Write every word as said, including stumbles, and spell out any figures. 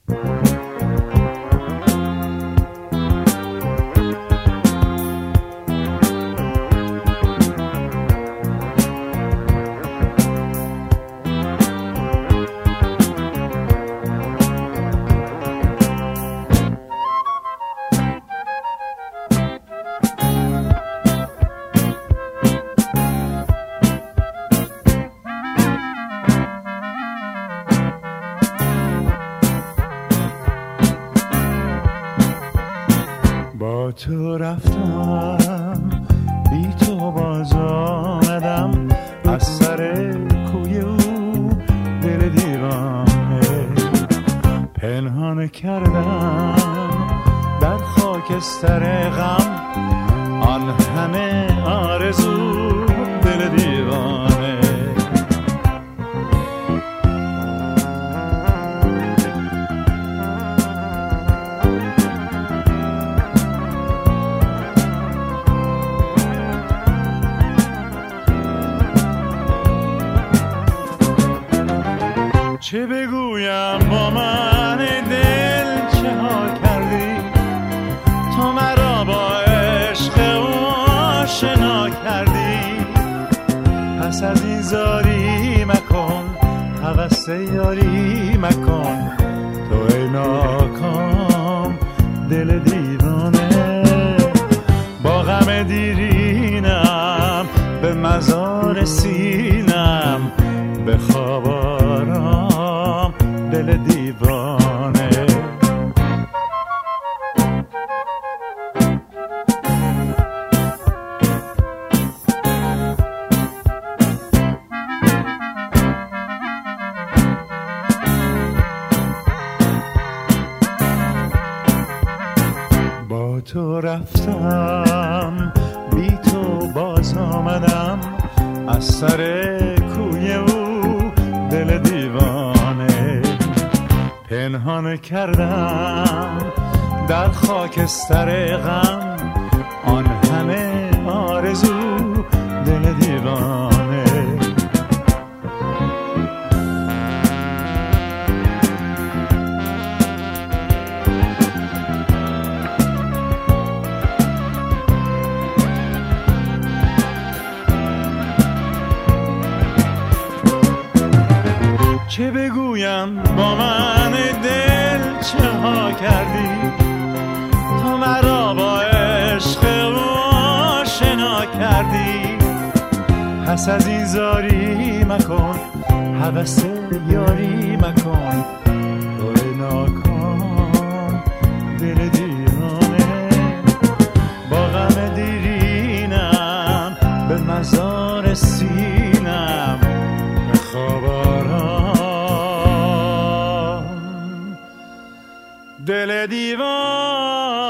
با تو رفتم بی تو باز آمدم از سر کوی او دل دیوانه پنهان کردم در خاکستر غم آن همه آرزو دل دیوانه چه بگویم با من دل چه ها کردی تو مرا با عشق او آشنا کردی پس از این زاری مکن هوس یاری مکن تو ای ناکام دل دیوانه با غم دیرینم به مزار سینم به خواب آرام دل دیوانه با تو رفتم بی تو باز آمدم از سر کوی او دل دیوانه پنهان کردم در خاکستر غم آن همه آرزو دل دیوانه چه بگویم با من دل چه ها کردی تو مرا با عشق او آشنا کردی پس از این زاری مکن هوس یاری مکن تو ناکام دل دیوانه با غم دیرینم به مزار سینم به خواب آرام دل دیوان